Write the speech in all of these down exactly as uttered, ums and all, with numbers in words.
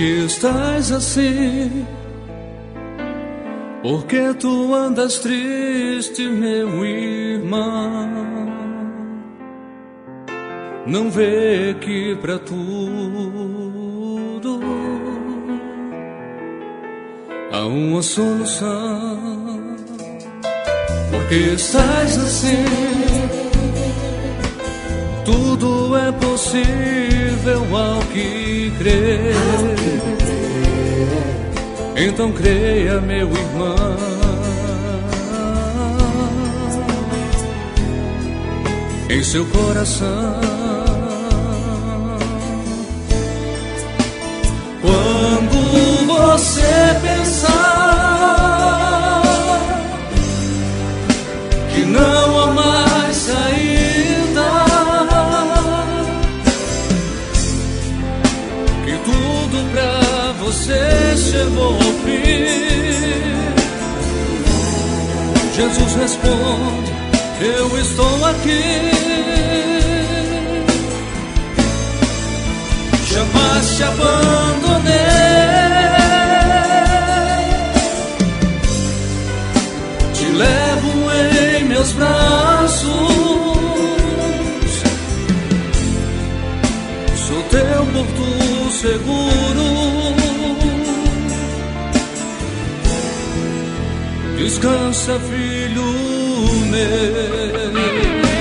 que estás assim? Por que tu andas triste, meu irmão? Não vê que pra tudo há uma solução. Por que estás assim? Tudo é possível ao que crer. Então creia, meu irmão, em seu coração. Quando você pensar que não há mais saída, que tudo pra você chegou ao fim, Jesus responde: eu estou aqui. Jamais te abandonei, te levo em meus braços, sou teu porto seguro. Descansa, filho meu.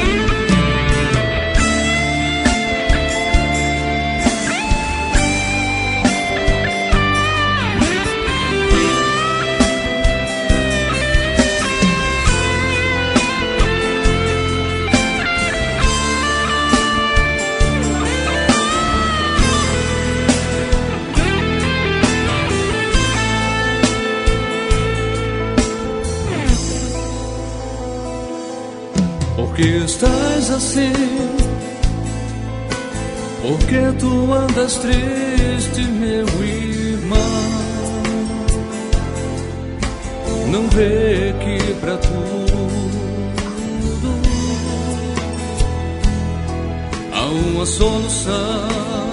Por que estás assim? Por que tu andas triste, meu irmão? Não vê que pra tudo há uma solução.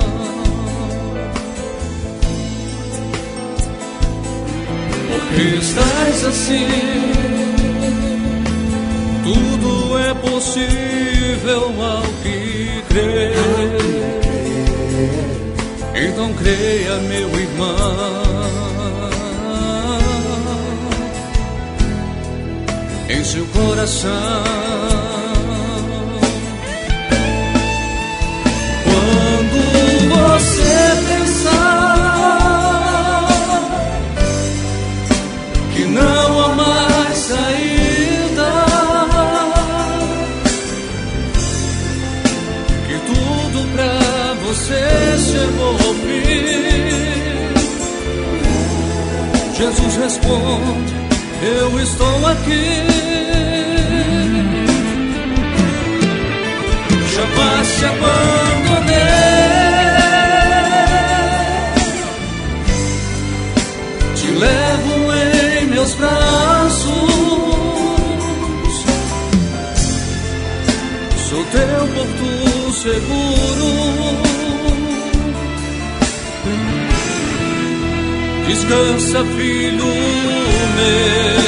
Por que estás assim? Tudo é possível ao que crer. Então creia, meu irmão, em seu coração. Quando você pensar que não há mais saída, você chegou ao fim, Jesus responde: eu estou aqui. Jamais te abandonei, te levo em meus braços, sou teu porto seguro. Descansa, filho meu.